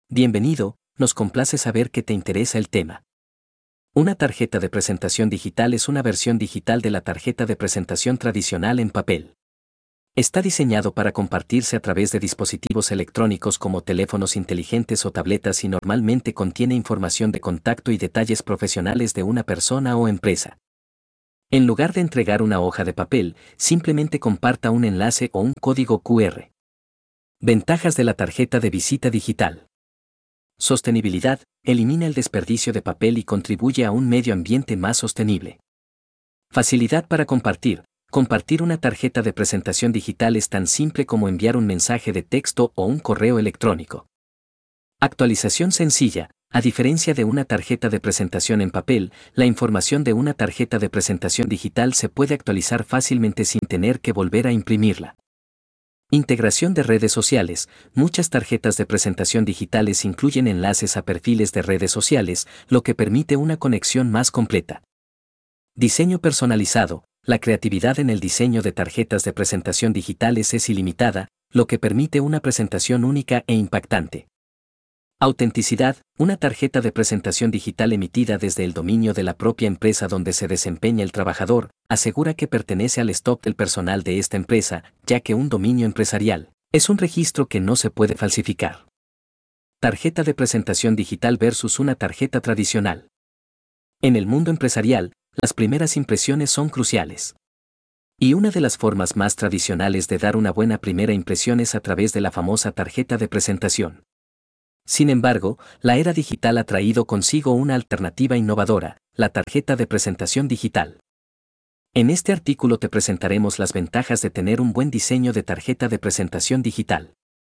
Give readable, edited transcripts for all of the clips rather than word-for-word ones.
Bienvenido, nos complace saber que te interesa el tema. Una tarjeta de presentación digital es una versión digital de la tarjeta de presentación tradicional en papel. Está diseñado para compartirse a través de dispositivos electrónicos como teléfonos inteligentes o tabletas y normalmente contiene información de contacto y detalles profesionales de una persona o empresa. En lugar de entregar una hoja de papel, simplemente comparta un enlace o un código QR. Ventajas de la tarjeta de visita digital. Sostenibilidad, elimina el desperdicio de papel y contribuye a un medio ambiente más sostenible. Facilidad para compartir. Compartir una tarjeta de presentación digital es tan simple como enviar un mensaje de texto o un correo electrónico. Actualización sencilla. A diferencia de una tarjeta de presentación en papel, la información de una tarjeta de presentación digital se puede actualizar fácilmente sin tener que volver a imprimirla. Integración de redes sociales. Muchas tarjetas de presentación digitales incluyen enlaces a perfiles de redes sociales, lo que permite una conexión más completa. Diseño personalizado. La creatividad en el diseño de tarjetas de presentación digitales es ilimitada, lo que permite una presentación única e impactante. Autenticidad. Una tarjeta de presentación digital emitida desde el dominio de la propia empresa donde se desempeña el trabajador, asegura que pertenece al stock del personal de esta empresa, ya que un dominio empresarial es un registro que no se puede falsificar. Tarjeta de presentación digital versus una tarjeta tradicional. En el mundo empresarial, las primeras impresiones son cruciales. Y una de las formas más tradicionales de dar una buena primera impresión es a través de la famosa tarjeta de presentación. Sin embargo, la era digital ha traído consigo una alternativa innovadora, la tarjeta de presentación digital. En este artículo te presentaremos las ventajas de tener un buen diseño de tarjeta de presentación digital.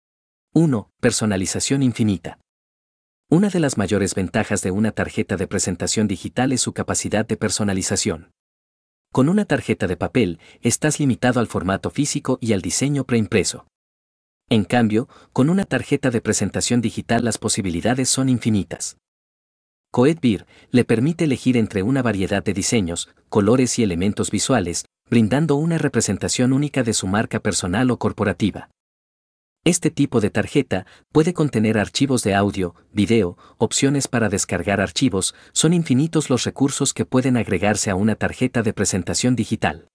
1. Personalización infinita. Una de las mayores ventajas de una tarjeta de presentación digital es su capacidad de personalización. Con una tarjeta de papel, estás limitado al formato físico y al diseño preimpreso. En cambio, con una tarjeta de presentación digital las posibilidades son infinitas. Coedbir le permite elegir entre una variedad de diseños, colores y elementos visuales, brindando una representación única de su marca personal o corporativa. Este tipo de tarjeta puede contener archivos de audio, video, opciones para descargar archivos, son infinitos los recursos que pueden agregarse a una tarjeta de presentación digital.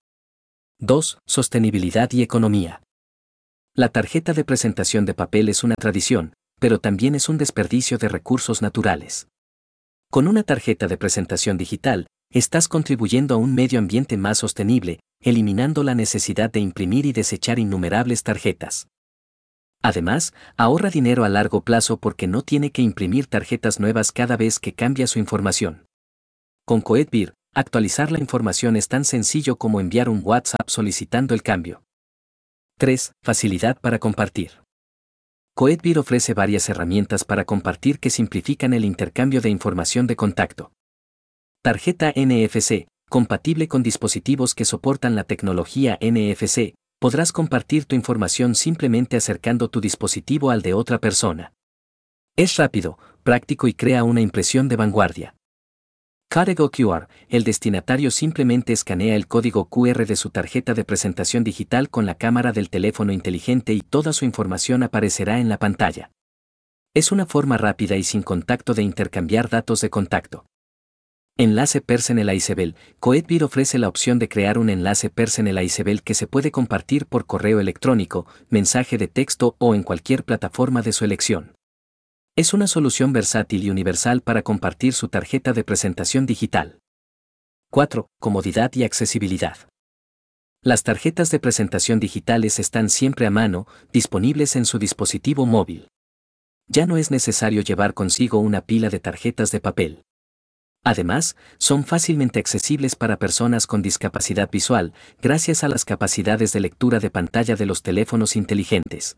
2. Sostenibilidad y economía. La tarjeta de presentación de papel es una tradición, pero también es un desperdicio de recursos naturales. Con una tarjeta de presentación digital, estás contribuyendo a un medio ambiente más sostenible, eliminando la necesidad de imprimir y desechar innumerables tarjetas. Además, ahorra dinero a largo plazo porque no tiene que imprimir tarjetas nuevas cada vez que cambia su información. Con Coedbir, actualizar la información es tan sencillo como enviar un WhatsApp solicitando el cambio. 3. Facilidad para compartir. Coedbir ofrece varias herramientas para compartir que simplifican el intercambio de información de contacto. Tarjeta NFC, compatible con dispositivos que soportan la tecnología NFC, podrás compartir tu información simplemente acercando tu dispositivo al de otra persona. Es rápido, práctico y crea una impresión de vanguardia. Código QR, el destinatario simplemente escanea el código QR de su tarjeta de presentación digital con la cámara del teléfono inteligente y toda su información aparecerá en la pantalla. Es una forma rápida y sin contacto de intercambiar datos de contacto. Enlace personalizable. Coedbir ofrece la opción de crear un enlace personalizable que se puede compartir por correo electrónico, mensaje de texto o en cualquier plataforma de su elección. Es una solución versátil y universal para compartir su tarjeta de presentación digital. 4. Comodidad y accesibilidad. Las tarjetas de presentación digitales están siempre a mano, disponibles en su dispositivo móvil. Ya no es necesario llevar consigo una pila de tarjetas de papel. Además, son fácilmente accesibles para personas con discapacidad visual, gracias a las capacidades de lectura de pantalla de los teléfonos inteligentes.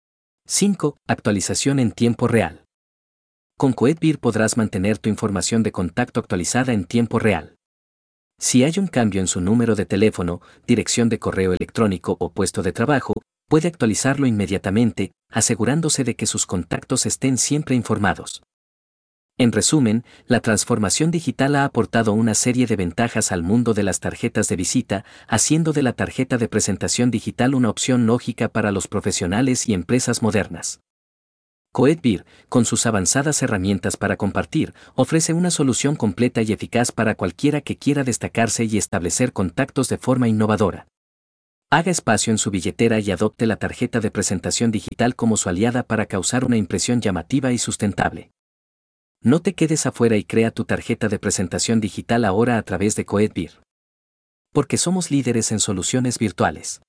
5. Actualización en tiempo real. Con Coedbir podrás mantener tu información de contacto actualizada en tiempo real. Si hay un cambio en su número de teléfono, dirección de correo electrónico o puesto de trabajo, puede actualizarlo inmediatamente, asegurándose de que sus contactos estén siempre informados. En resumen, la transformación digital ha aportado una serie de ventajas al mundo de las tarjetas de visita, haciendo de la tarjeta de presentación digital una opción lógica para los profesionales y empresas modernas. Coedbir, con sus avanzadas herramientas para compartir, ofrece una solución completa y eficaz para cualquiera que quiera destacarse y establecer contactos de forma innovadora. Haga espacio en su billetera y adopte la tarjeta de presentación digital como su aliada para causar una impresión llamativa y sustentable. No te quedes afuera y crea tu tarjeta de presentación digital ahora a través de Coedbir. Porque somos líderes en soluciones virtuales.